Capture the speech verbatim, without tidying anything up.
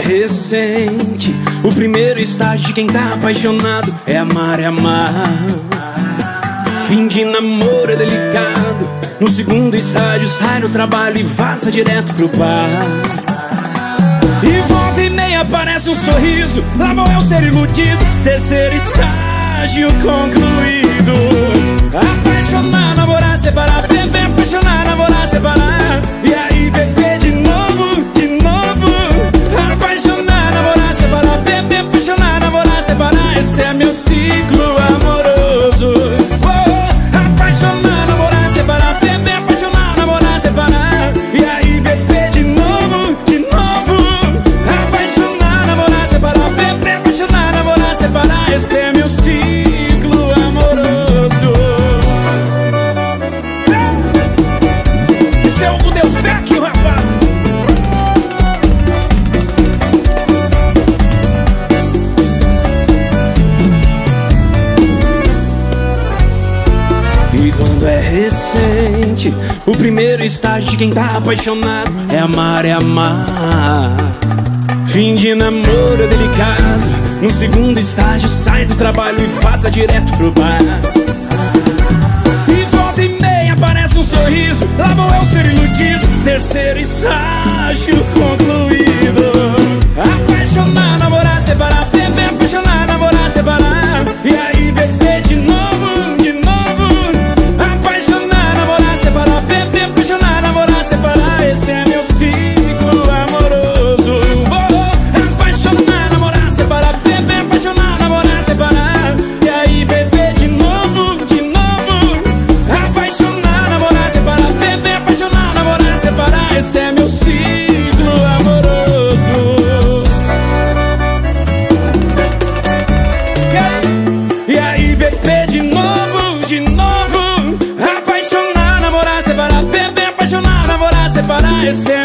recente, o primeiro estágio de quem tá apaixonado é amar, é amar. Fim de namoro é delicado. No segundo estágio sai do trabalho e vaza direto pro bar. E volta e meia aparece um sorriso, lá vou eu ser iludido. Terceiro estágio concluído. Apaixonar, namorar, separar, beber, apaixonar, namorar, separar. E aí beber de novo, de novo. Apaixonar, namorar, separar, beber, apaixonar, namorar, separar. Esse é meu ciclo amoroso. Oh, apaixonar, namorar, separar, beber, apaixonar, namorar, separar. E aí beber de novo, de novo. Apaixonar, namorar, separar, beber, apaixonar, namorar, separar. Esse é meu ciclo amoroso. Isso é o Del Vecchio, rapaz. E quando é recente, o primeiro estágio de quem tá apaixonado é amar, é amar. Fim de namoro é delicado. No segundo estágio sai do trabalho e vaza direto pro bar. E volta e meia aparece um sorriso, lá vou eu ser iludido. Terceiro estágio concluído. Apaixonar, namorar, separar, beber, apaixonar, namorar, separar. E aí beber de novo, de novo. Apaixonar, namorar, separar, beber, apaixonar, namorar, separar. Esse é meu ciclo amoroso. Oh, apaixonar, namorar, separar, beber, apaixonar, namorar, separar. E aí beber de novo, de novo. Apaixonar, namorar, separar, beber, apaixonar, namorar, separar. Esse é meu ciclo amoroso. E aí beber de novo, de novo. Apaixonar, namorar, separar, beber, apaixonar, namorar, separar. Esse é